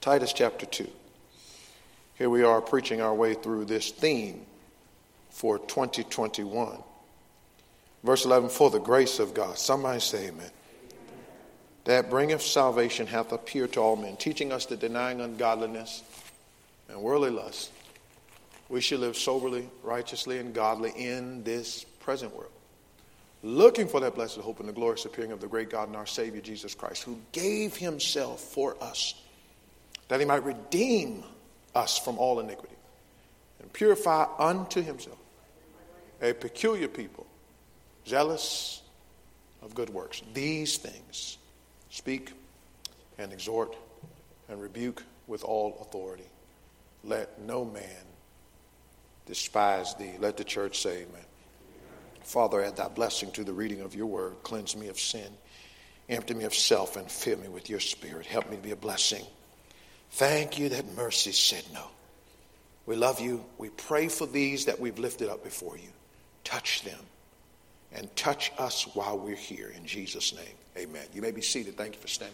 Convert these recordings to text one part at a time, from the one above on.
Titus chapter 2. Here we are preaching our way through this theme for 2021. Verse 11, for the grace of God. Somebody say amen. That bringeth salvation hath appeared to all men, teaching us that denying ungodliness and worldly lust, we should live soberly, righteously, and godly in this present world, looking for that blessed hope and the glorious appearing of the great God and our Savior Jesus Christ, who gave himself for us, that he might redeem us from all iniquity and purify unto himself a peculiar people, zealous of good works. These things speak and exhort and rebuke with all authority. Let no man despise thee. Let the church say amen. Father, add thy blessing to the reading of your word. Cleanse me of sin, empty me of self, and fill me with your spirit. Help me to be a blessing. Thank you that mercy said no. We love you. We pray for these that we've lifted up before you. Touch them and touch us while we're here. In Jesus' name, amen. You may be seated. Thank you for standing.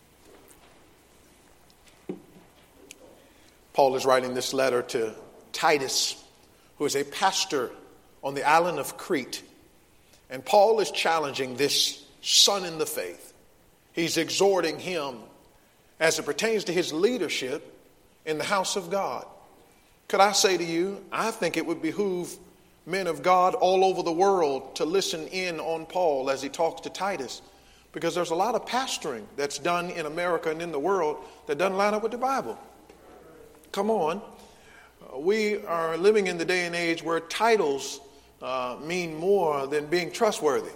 Paul is writing this letter to Titus, who is a pastor on the island of Crete. And Paul is challenging this son in the faith. He's exhorting him as it pertains to his leadership in the house of God. Could I say to you, I think it would behoove men of God all over the world to listen in on Paul as he talks to Titus, because there's a lot of pastoring that's done in America and in the world that doesn't line up with the Bible. Come on. We are living in the day and age where titles mean more than being trustworthy.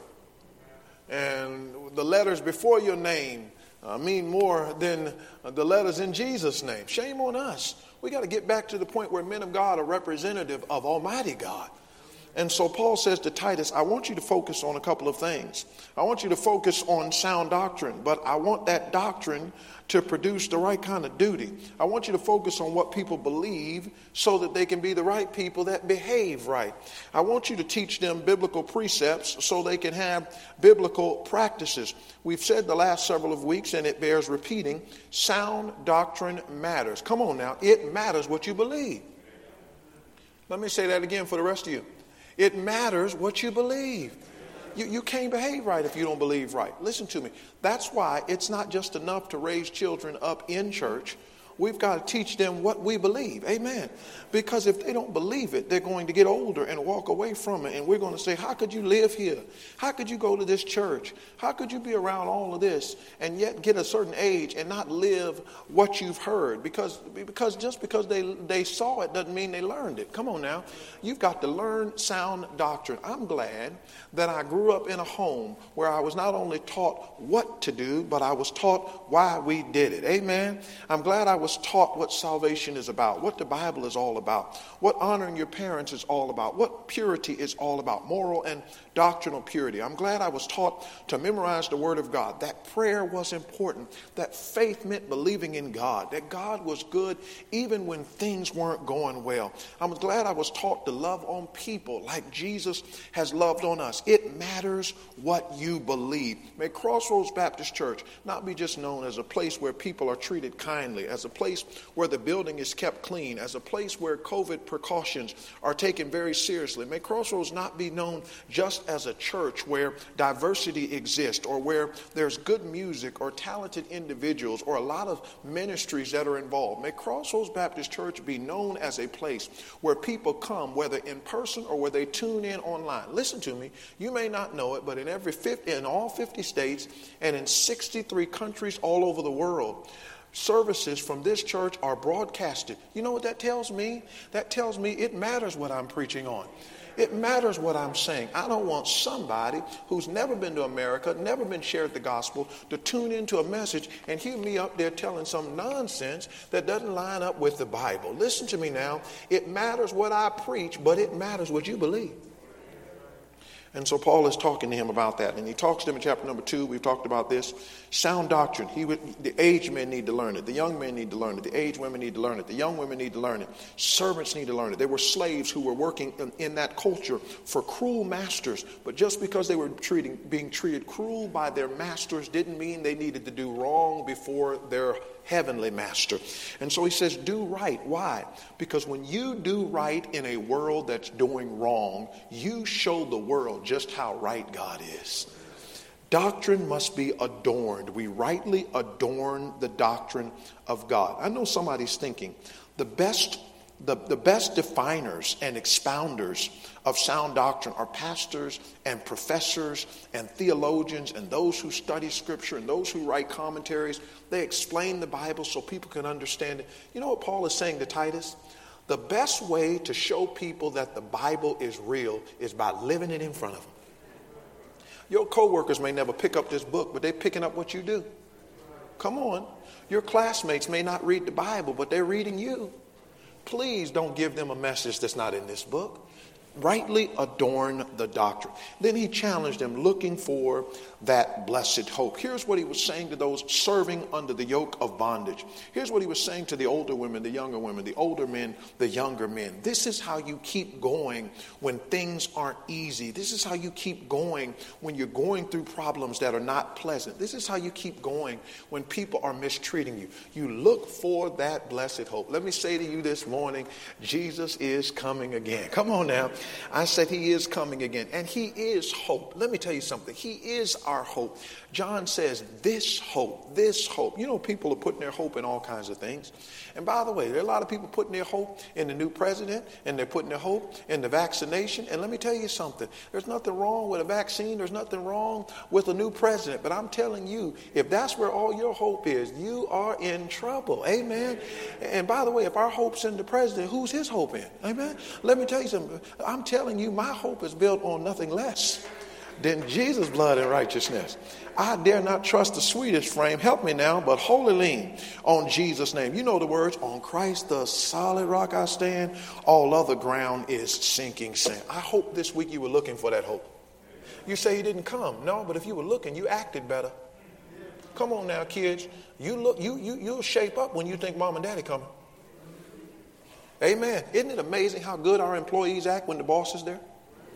And the letters before your name mean more than the letters in Jesus' name. Shame on us. We got to get back to the point where men of God are representative of Almighty God. And so Paul says to Titus, I want you to focus on a couple of things. I want you to focus on sound doctrine, but I want that doctrine to produce the right kind of duty. I want you to focus on what people believe so that they can be the right people that behave right. I want you to teach them biblical precepts so they can have biblical practices. We've said the last several of weeks, and it bears repeating, sound doctrine matters. Come on now, it matters what you believe. Let me say that again for the rest of you. It matters what you believe. You can't behave right if you don't believe right. Listen to me. That's why it's not just enough to raise children up in church. We've got to teach them what we believe. Amen. Because if they don't believe it, they're going to get older and walk away from it. And we're going to say, how could you live here? How could you go to this church? How could you be around all of this and yet get a certain age and not live what you've heard? Because just because they saw it doesn't mean they learned it. Come on now. You've got to learn sound doctrine. I'm glad that I grew up in a home where I was not only taught what to do, but I was taught why we did it. Amen. I'm glad I was taught what salvation is about, what the Bible is all about, what honoring your parents is all about, what purity is all about, moral and doctrinal purity. I'm glad I was taught to memorize the Word of God, that prayer was important, that faith meant believing in God, that God was good even when things weren't going well. I'm glad I was taught to love on people like Jesus has loved on us. It matters what you believe. May Crossroads Baptist Church not be just known as a place where people are treated kindly, as a place where the building is kept clean, as a place where COVID precautions are taken very seriously. May Crossroads not be known just as a church where diversity exists or where there's good music or talented individuals or a lot of ministries that are involved. May Crossroads Baptist Church be known as a place where people come, whether in person or where they tune in online. Listen to me. You may not know it, but in all 50 states and in 63 countries all over the world, services from this church are broadcasted. You know what that tells me? That tells me it matters what I'm preaching on. It matters what I'm saying. I don't want somebody who's never been to America, never been shared the gospel, to tune into a message and hear me up there telling some nonsense that doesn't line up with the Bible. Listen to me now. It matters what I preach, but it matters what you believe. And so Paul is talking to him about that. And he talks to him in chapter number 2. We've talked about this. Sound doctrine. The aged men need to learn it. The young men need to learn it. The aged women need to learn it. The young women need to learn it. Servants need to learn it. There were slaves who were working in that culture for cruel masters. But just because they were being treated cruel by their masters didn't mean they needed to do wrong before their heavenly master. And so he says, do right. Why? Because when you do right in a world that's doing wrong, you show the world just how right God is. Doctrine must be adorned. We rightly adorn the doctrine of God. I know somebody's thinking, the best definers and expounders of sound doctrine are pastors and professors and theologians and those who study scripture and those who write commentaries. They explain the Bible so people can understand it. You know what Paul is saying to Titus? The best way to show people that the Bible is real is by living it in front of them. Your coworkers may never pick up this book, but they're picking up what you do. Come on. Your classmates may not read the Bible, but they're reading you. Please don't give them a message that's not in this book. Rightly adorn the doctrine. Then he challenged them, looking for that blessed hope. Here's what he was saying to those serving under the yoke of bondage. Here's what he was saying to the older women, the younger women, the older men, the younger men. This is how you keep going when things aren't easy. This is how you keep going when you're going through problems that are not pleasant. This is how you keep going when people are mistreating you. You look for that blessed hope. Let me say to you this morning, Jesus is coming again. Come on now. I said he is coming again, and he is hope. Let me tell you something. He is our hope. John says this hope, this hope. You know, people are putting their hope in all kinds of things. And by the way, there are a lot of people putting their hope in the new president, and they're putting their hope in the vaccination. And let me tell you something. There's nothing wrong with a vaccine. There's nothing wrong with a new president. But I'm telling you, if that's where all your hope is, you are in trouble. Amen. And by the way, if our hope's in the president, who's his hope in? Amen. Let me tell you something. I'm telling you, my hope is built on nothing less than Jesus' blood and righteousness. I dare not trust the sweetest frame. Help me now, but wholly lean on Jesus' name. You know the words, on Christ the solid rock I stand, all other ground is sinking sand. I hope this week you were looking for that hope. You say he didn't come. No, but if you were looking, you acted better. Come on now, kids. You'll shape up when you think mom and daddy coming. Amen. Isn't it amazing how good our employees act when the boss is there?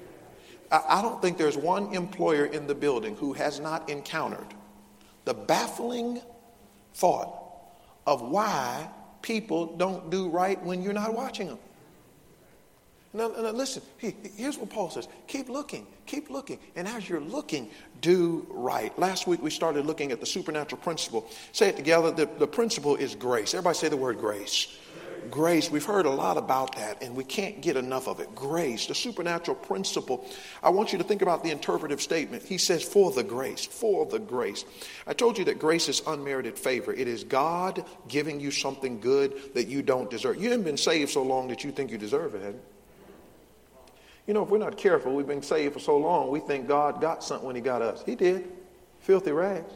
I don't think there's one employer in the building who has not encountered the baffling thought of why people don't do right when you're not watching them. Now listen, here's what Paul says. Keep looking. And as you're looking, do right. Last week we started looking at the supernatural principle. Say it together. The principle is grace. Everybody say the word grace. Grace, we've heard a lot about that, and we can't get enough of it. Grace, the supernatural principle. I want you to think about the interpretive statement. He says, for the grace, for the grace. I told you that grace is unmerited favor. It is God giving you something good that you don't deserve. You haven't been saved so long that you think you deserve it, have you? You know, if we're not careful, we've been saved for so long, we think God got something when he got us. He did. Filthy rags.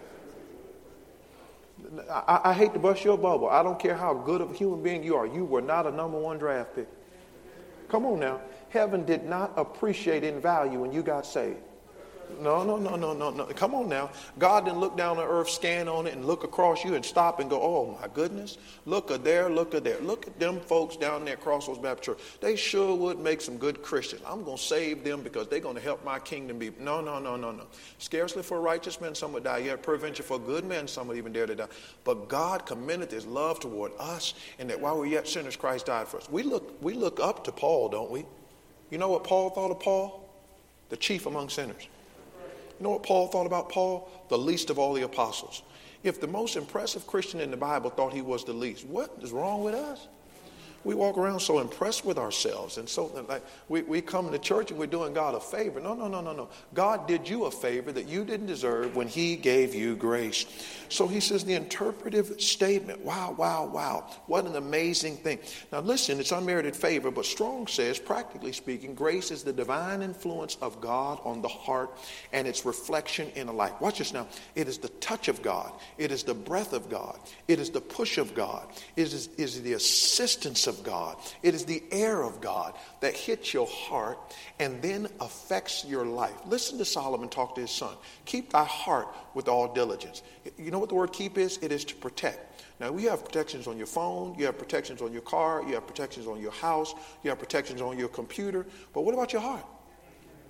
I hate to bust your bubble. I don't care how good of a human being you are. You were not a number one draft pick. Come on now. Heaven did not appreciate in value when you got saved. No. Come on now. God didn't look down on earth, scan on it, and look across you and stop and go, oh my goodness. Look at there. Look at them folks down there at Crossroads Baptist Church. They sure would make some good Christians. I'm going to save them because they're going to help my kingdom be. No. Scarcely for a righteous man some would die. Yet peradventure for good men some would even dare to die. But God commendeth his love toward us, and that while we're yet sinners, Christ died for us. We look up to Paul, don't we? You know what Paul thought of Paul? The chief among sinners. You know what Paul thought about Paul? The least of all the apostles. If the most impressive Christian in the Bible thought he was the least, what is wrong with us? We walk around so impressed with ourselves, and so like we come to church and we're doing God a favor. No. God did you a favor that you didn't deserve when he gave you grace. So he says the interpretive statement. Wow. What an amazing thing. Now listen, it's unmerited favor, but Strong says, practically speaking, grace is the divine influence of God on the heart and its reflection in a life. Watch this now. It is the touch of God. It is the breath of God. It is the push of God. It is the assistance of God. It is the air of God that hits your heart and then affects your life. Listen to Solomon talk to his son. Keep thy heart with all diligence. You know what the word keep is? It is to protect. Now, we have protections on your phone. You have protections on your car. You have protections on your house. You have protections on your computer. But what about your heart?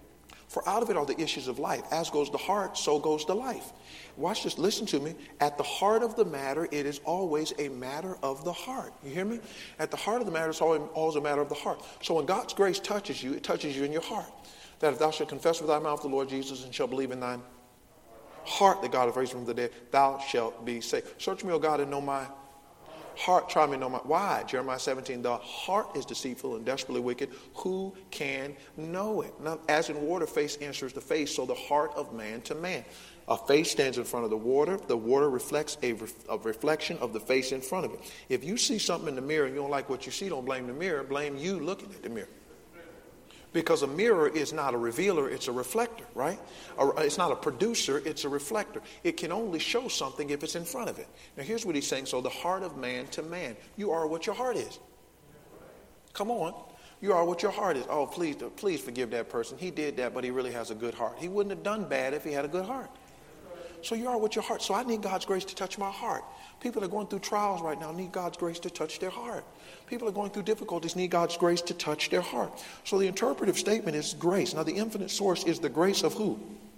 For out of it are the issues of life. As goes the heart, so goes the life. Watch this. Listen to me. At the heart of the matter, it is always a matter of the heart. You hear me? At the heart of the matter, it's always a matter of the heart. So when God's grace touches you, it touches you in your heart. That if thou shalt confess with thy mouth the Lord Jesus and shalt believe in thine heart that God hath raised from the dead, thou shalt be saved. Search me, O God, and know my heart. Try me and know my... Why? Jeremiah 17, the heart is deceitful and desperately wicked. Who can know it? Now, as in water, face answers the face, so the heart of man to man. A face stands in front of the water. The water reflects a reflection of the face in front of it. If you see something in the mirror and you don't like what you see, don't blame the mirror. Blame you looking at the mirror. Because a mirror is not a revealer, it's a reflector, right? It's not a producer, it's a reflector. It can only show something if it's in front of it. Now here's what he's saying. So the heart of man to man. You are what your heart is. Come on. You are what your heart is. Oh, please forgive that person. He did that, but he really has a good heart. He wouldn't have done bad if he had a good heart. So you are what your heart. So I need God's grace to touch my heart. People are going through trials right now, need God's grace to touch their heart. People are going through difficulties, need God's grace to touch their heart. So the interpretive statement is grace. Now the infinite source is the grace of who?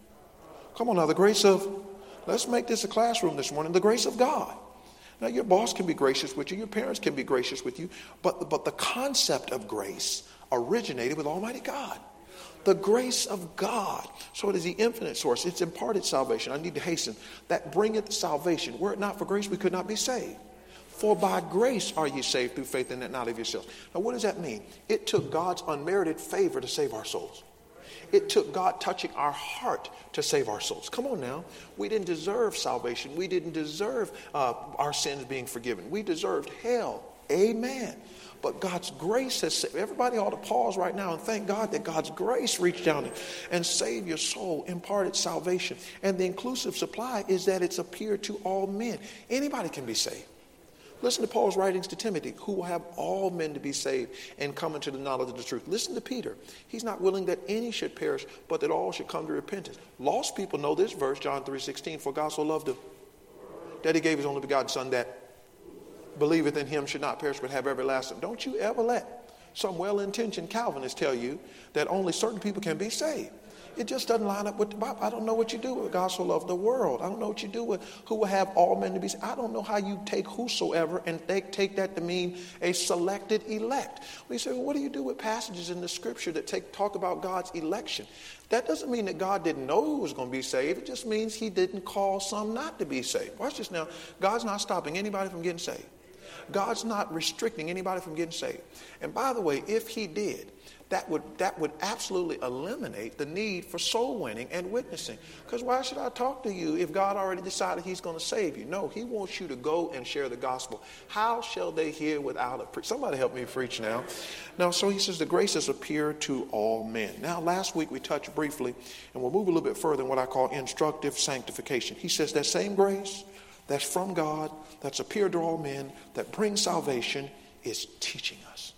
Come on now, the grace of, let's make this a classroom this morning, the grace of God. Now your boss can be gracious with you, your parents can be gracious with you, but the concept of grace originated with Almighty God. The grace of God. So it is the infinite source. It's imparted salvation. I need to hasten. That bringeth salvation. Were it not for grace, we could not be saved. For by grace are ye saved through faith, and that not of yourselves. Now what does that mean? It took God's unmerited favor to save our souls. It took God touching our heart to save our souls. Come on now. We didn't deserve salvation. We didn't deserve our sins being forgiven. We deserved hell. Amen. But God's grace has saved. Everybody ought to pause right now and thank God that God's grace reached down and saved your soul, imparted salvation. And the inclusive supply is that it's appeared to all men. Anybody can be saved. Listen to Paul's writings to Timothy, who will have all men to be saved and come into the knowledge of the truth. Listen to Peter. He's not willing that any should perish, but that all should come to repentance. Lost people know this verse, John 3:16, for God so loved the that he gave his only begotten son, that believeth in him should not perish but have everlasting. Don't you ever let some well-intentioned Calvinists tell you that only certain people can be saved. It just doesn't line up with the Bible. I don't know what you do with God so loved the world. I don't know what you do with who will have all men to be saved. I don't know how you take whosoever and take that to mean a selected elect. We say, well, what do you do with passages in the scripture that talk about God's election? That doesn't mean that God didn't know who was going to be saved. It just means he didn't call some not to be saved. Watch this now. God's not stopping anybody from getting saved. God's not restricting anybody from getting saved. And by the way, if he did, that would absolutely eliminate the need for soul winning and witnessing. Because why should I talk to you if God already decided he's going to save you? No, he wants you to go and share the gospel. How shall they hear without a preacher? Somebody help me preach now. Now, so he says the grace has appeared to all men. Now, last week we touched briefly, and we'll move a little bit further in what I call instructive sanctification. He says that same grace that's from God, that's appeared to all men, that brings salvation, is teaching us.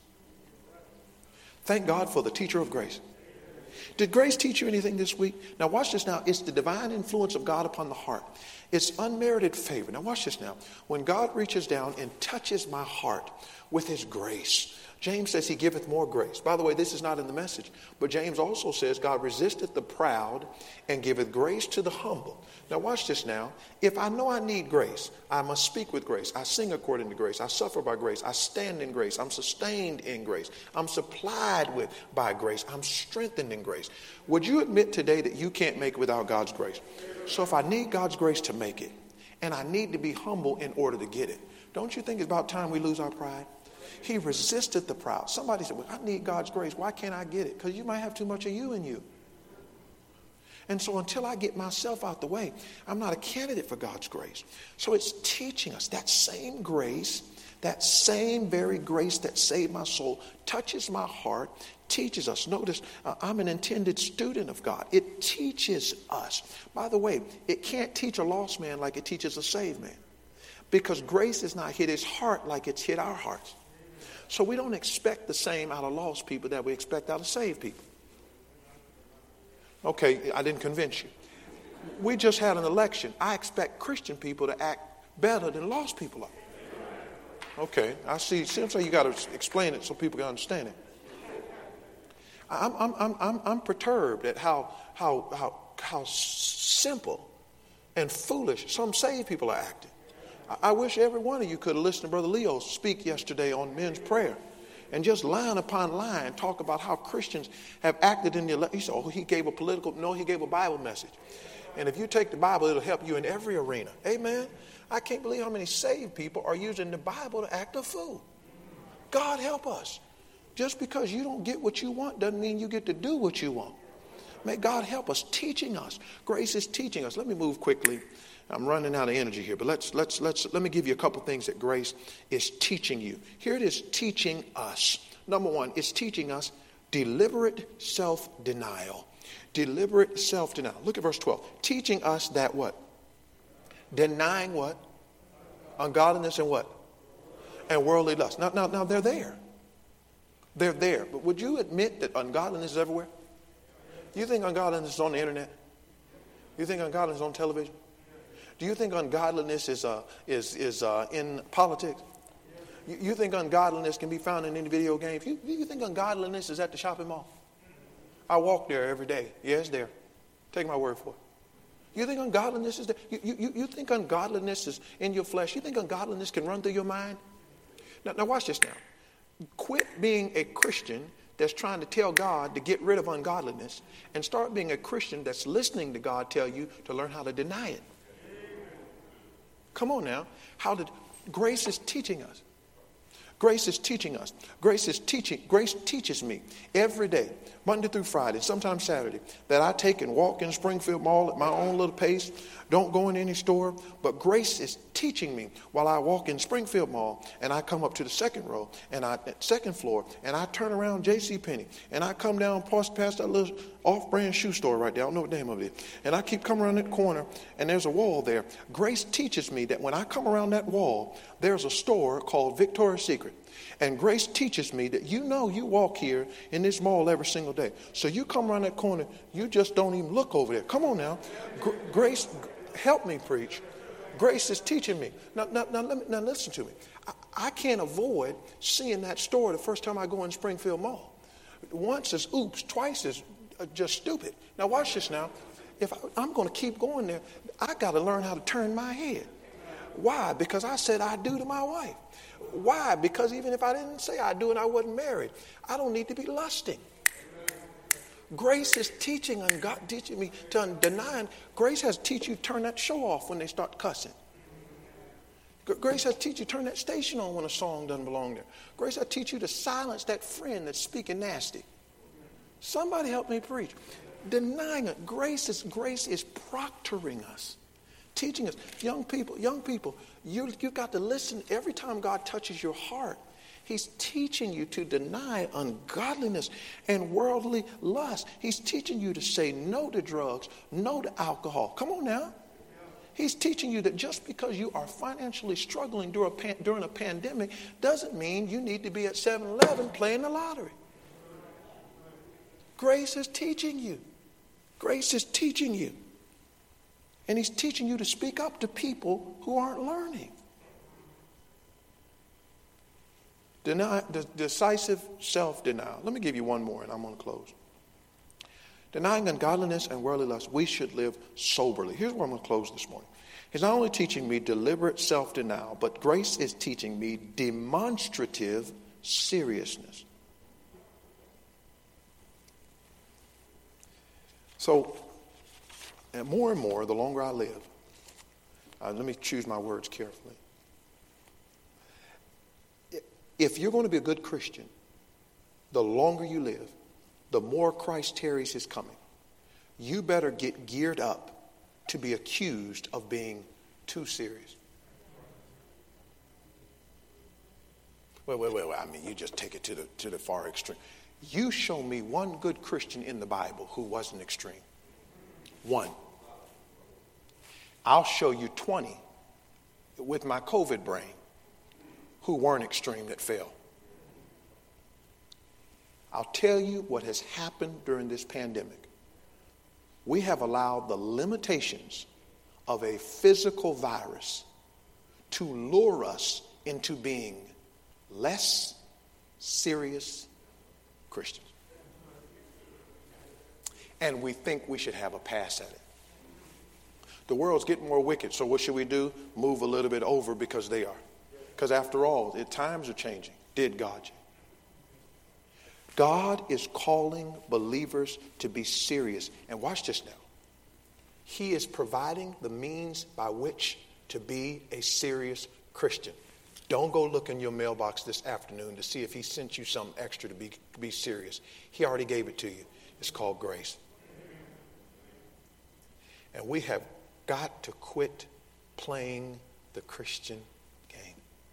Thank God for the teacher of grace. Did grace teach you anything this week? Now watch this now. It's the divine influence of God upon the heart. It's unmerited favor. Now watch this now. When God reaches down and touches my heart with his grace, James says he giveth more grace. By the way, this is not in the message, but James also says God resisteth the proud and giveth grace to the humble. Now watch this now. If I know I need grace, I must speak with grace. I sing according to grace. I suffer by grace. I stand in grace. I'm sustained in grace. I'm supplied with by grace. I'm strengthened in grace. Would you admit today that you can't make it without God's grace? So if I need God's grace to make it, and I need to be humble in order to get it, don't you think it's about time we lose our pride? He resisted the proud. Somebody said, well, I need God's grace. Why can't I get it? Because you might have too much of you in you. And so until I get myself out the way, I'm not a candidate for God's grace. So it's teaching us that same grace, that same very grace that saved my soul, touches my heart, teaches us. Notice, I'm an intended student of God. It teaches us. By the way, it can't teach a lost man like it teaches a saved man. Because grace has not hit his heart like it's hit our hearts. So we don't expect the same out of lost people that we expect out of saved people. Okay, I didn't convince you. We just had an election. I expect Christian people to act better than lost people are. Okay, I see. Seems like you got to explain it so people can understand it. I'm perturbed at how simple and foolish some saved people are acting. I wish every one of you could have listened to Brother Leo speak yesterday on men's prayer and just line upon line talk about how Christians have acted in their life. He said, oh, he gave a political, no, he gave a Bible message. And if you take the Bible, it'll help you in every arena. Amen. I can't believe how many saved people are using the Bible to act a fool. God help us. Just because you don't get what you want doesn't mean you get to do what you want. May God help us, teaching us. Grace is teaching us. Let me move quickly. I'm running out of energy here, but let me give you a couple things that grace is teaching you. Here it is, teaching us. Number one, it's teaching us deliberate self-denial. Deliberate self-denial. Look at verse 12. Teaching us that what? Denying what? Ungodliness and what? And worldly lust. Now they're there. They're there. But would you admit that ungodliness is everywhere? You think ungodliness is on the internet? You think ungodliness is on television? Do you think ungodliness is in politics? You think ungodliness can be found in any video games? You think ungodliness is at the shopping mall? I walk there every day. Yeah, it's there. Take my word for it. You think ungodliness is there? You think ungodliness is in your flesh? You think ungodliness can run through your mind? Now watch this now. Quit being a Christian that's trying to tell God to get rid of ungodliness and start being a Christian that's listening to God tell you to learn how to deny it. Come on now. Grace is teaching us. Grace is teaching us. Grace teaches me every day, Monday through Friday, sometimes Saturday, that I take and walk in Springfield Mall at my own little pace, don't go in any store, but grace is teaching me while I walk in Springfield Mall and I come up to the second row and second floor and I turn around JCPenney and I come down past that little off-brand shoe store right there. I don't know what the name of it is. And I keep coming around that corner and there's a wall there. Grace teaches me that when I come around that wall, there's a store called Victoria's Secret. And grace teaches me that you walk here in this mall every single day. So you come around that corner, you just don't even look over there. Come on now. Grace, help me preach. Grace is teaching me. Now listen to me. I can't avoid seeing that store the first time I go in Springfield Mall. Once is oops, twice is just stupid. Now watch this now. If I'm going to keep going there, I got to learn how to turn my head. Why? Because I said I do to my wife. Why? Because even if I didn't say I do and I wasn't married, I don't need to be lusting. Grace is teaching and God teaching me to deny. Grace has to teach you to turn that show off when they start cussing. Grace has to teach you to turn that station on when a song doesn't belong there. Grace has to teach you to silence that friend that's speaking nasty. Somebody help me preach. Denying it. Grace is proctoring us. Teaching us. Young people, you've got to listen. Every time God touches your heart, He's teaching you to deny ungodliness and worldly lust. He's teaching you to say no to drugs, no to alcohol. Come on now. He's teaching you that just because you are financially struggling during a pandemic doesn't mean you need to be at 7-Eleven playing the lottery. Grace is teaching you. Grace is teaching you. And He's teaching you to speak up to people who aren't learning. Decisive self-denial. Let me give you one more and I'm going to close. Denying ungodliness and worldly lust, we should live soberly. Here's where I'm going to close this morning. He's not only teaching me deliberate self-denial, but grace is teaching me demonstrative seriousness. So, and more, the longer I live, let me choose my words carefully. If you're going to be a good Christian, the longer you live, the more Christ tarries His coming. You better get geared up to be accused of being too serious. Wait. I mean, you just take it to the far extreme. You show me one good Christian in the Bible who wasn't extreme. One. I'll show you 20 with my COVID brain who weren't extreme that fell. I'll tell you what has happened during this pandemic. We have allowed the limitations of a physical virus to lure us into being less serious Christians. And we think we should have a pass at it. The world's getting more wicked, so what should we do? Move a little bit over because they are. Because after all, the times are changing. Did God change? God is calling believers to be serious. And watch this now. He is providing the means by which to be a serious Christian. Don't go look in your mailbox this afternoon to see if he sent you something extra to be serious. He already gave it to you. It's called grace. And we have got to quit playing the Christian game.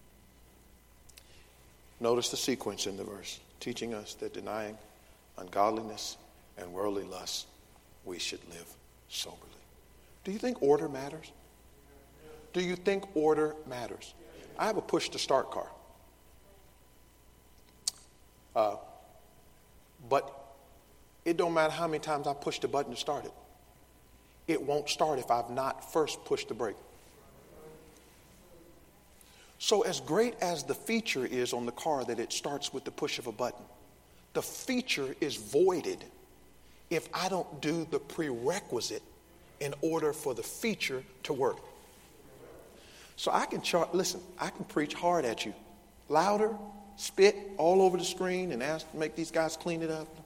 Notice the sequence in the verse, teaching us that denying ungodliness and worldly lust, we should live soberly. Do you think order matters? Do you think order matters? I have a push-to-start car. But it don't matter how many times I push the button to start it. It won't start if I've not first pushed the brake. So as great as the feature is on the car that it starts with the push of a button, the feature is voided if I don't do the prerequisite in order for the feature to work. So I can I can preach hard at you. Louder, spit all over the screen and make these guys clean it up.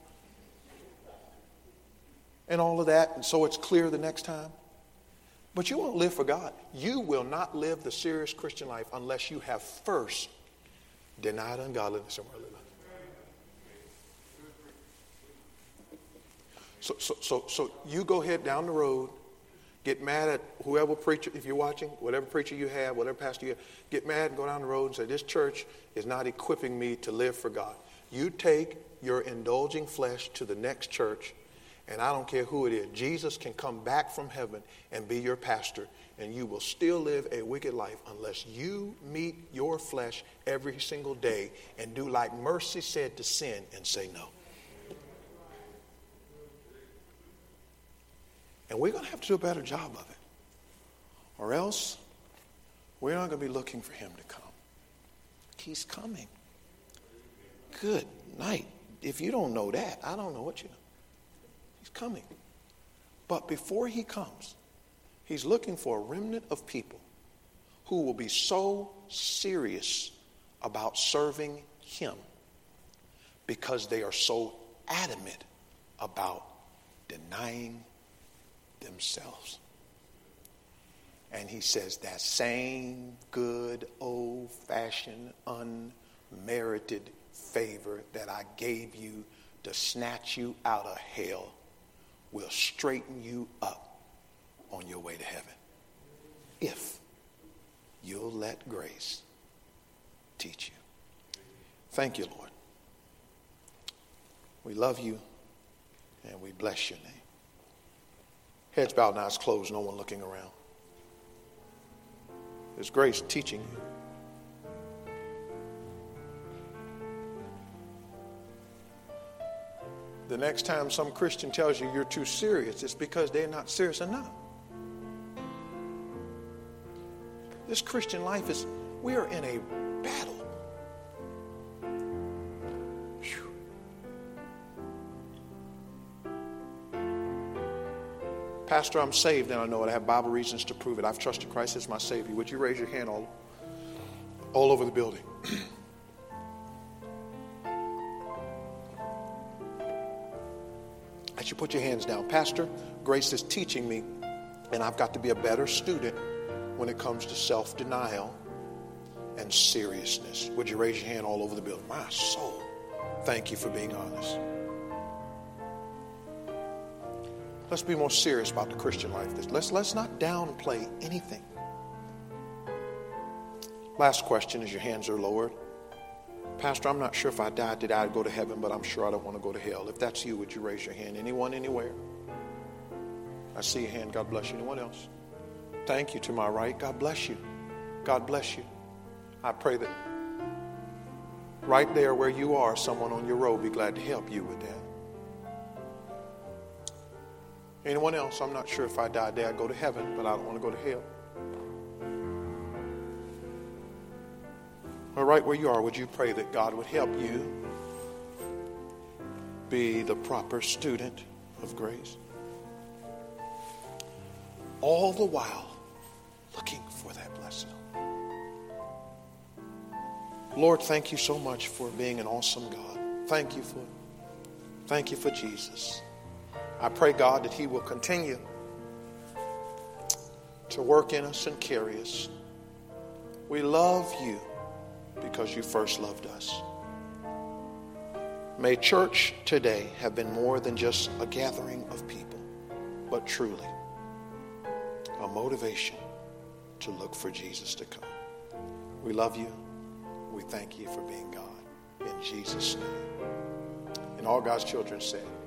And all of that, and so it's clear the next time. But you won't live for God. You will not live the serious Christian life unless you have first denied ungodliness and worldly lust. So you go ahead down the road, get mad at whoever preacher, if you're watching, whatever preacher you have, whatever pastor you have, get mad and go down the road and say, this church is not equipping me to live for God. You take your indulging flesh to the next church, and I don't care who it is. Jesus can come back from heaven and be your pastor, and you will still live a wicked life unless you meet your flesh every single day and do like Mercy said to sin and say no. And we're going to have to do a better job of it. Or else we're not going to be looking for him to come. He's coming. Good night. If you don't know that, I don't know what you know. He's coming. But before he comes, he's looking for a remnant of people who will be so serious about serving him because they are so adamant about denying themselves. And he says that same good old-fashioned unmerited favor that I gave you to snatch you out of hell will straighten you up on your way to heaven if you'll let grace teach you. Thank you, Lord. We love you and we bless your name. Heads bowed and eyes closed, no one looking around. There's grace teaching you. The next time some Christian tells you you're too serious, it's because they're not serious enough. This Christian life we are in a battle. Whew. Pastor, I'm saved and I know it. I have Bible reasons to prove it. I've trusted Christ as my Savior. Would you raise your hand all over the building? As you put your hands down, Pastor, grace is teaching me, and I've got to be a better student when it comes to self-denial and seriousness. Would you raise your hand all over the building? My soul, thank you for being honest. Let's be more serious about the Christian life. Let's not downplay anything. Last question as your hands are lowered. Pastor, I'm not sure if I died today I'd go to heaven, but I'm sure I don't want to go to hell. If that's you, would you raise your hand? Anyone, anywhere? I see your hand. God bless you. Anyone else? Thank you to my right. God bless you. God bless you. I pray that right there where you are, someone on your road will be glad to help you with that. Anyone else? I'm not sure if I died today I'd go to heaven, but I don't want to go to hell. Or right where you are, would you pray that God would help you be the proper student of grace. All the while looking for that blessing. Lord, thank you so much for being an awesome God. Thank you for Jesus. I pray, God, that he will continue to work in us and carry us. We love you because you first loved us. May church today have been more than just a gathering of people, but truly a motivation to look for Jesus to come. We love you. We thank you for being God. In Jesus' name. And all God's children said,